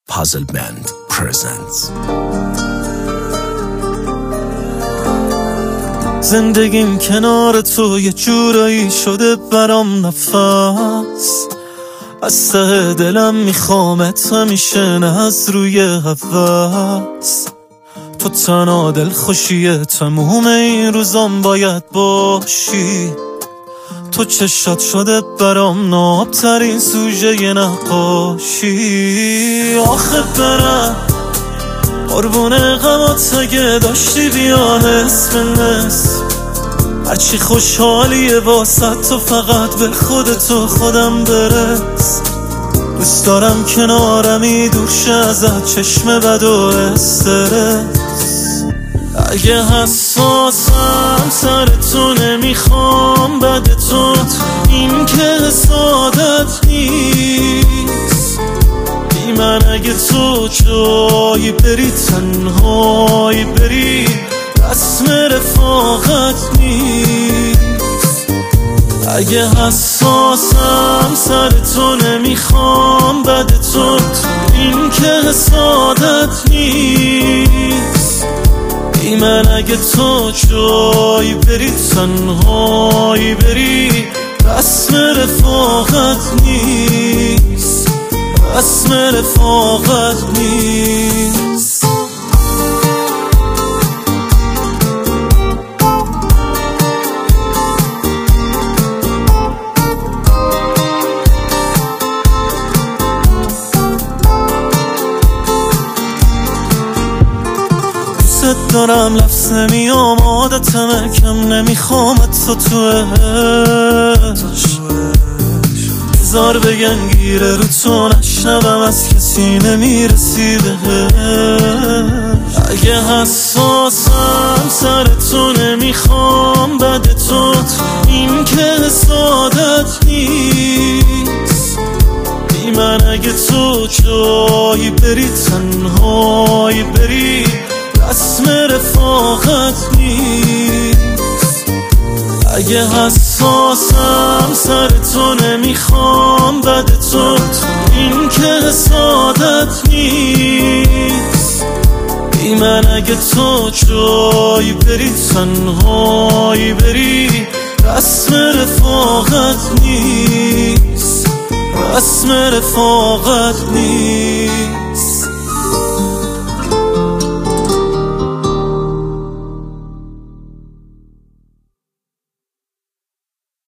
Puzzle Band presents. زندگیم کنار تو یه جورایی شده برام نفس، از ته دلم میخوامت همیشه، نه از روی هوس. تو تنها دلخوشی تموم این روزام باید باشی، تو چشات شده برام نابترین سوژه نقاشی. آخه برم قربون غمات اگه داشتی بیا نصف نصف، هرچی خوشحالیه واسه تو فقط به خودتو خودم برس. دوست دارم کنارمی دورشه ازت چشم بد و استرس. اگه حساسم سر تو نمیخوام بد تو، این که حسادت نیست. بی من اگه تو جایی بری تنهایی بری، رسم رفاقت نیست. اگه حساسم سر تو نمیخوام بد تو، این که حسادت نیست. بی من اگه تو جایی بری تنهایی بری، رسم رفاقت نیست، رسم رفاقت نیست. دارم لفظ نمیام عادتمه، کم نمیخوامت تو عشق. بذار بگن گیره رو تو نشنوم، از کسی نمیرسی بهش. اگه حساسم سر تو نمیخوام بد تو، این که حسادت نیست. بی من اگه تو جایی بری تنهایی بری، رسم رفاقت نیست. اگه حساسم سر تو نمیخوام بد تو، این که حسادت نیست. بی من اگه تو جایی بری تنهایی بری، رسم رفاقت نیست، رسم رفاقت نیست.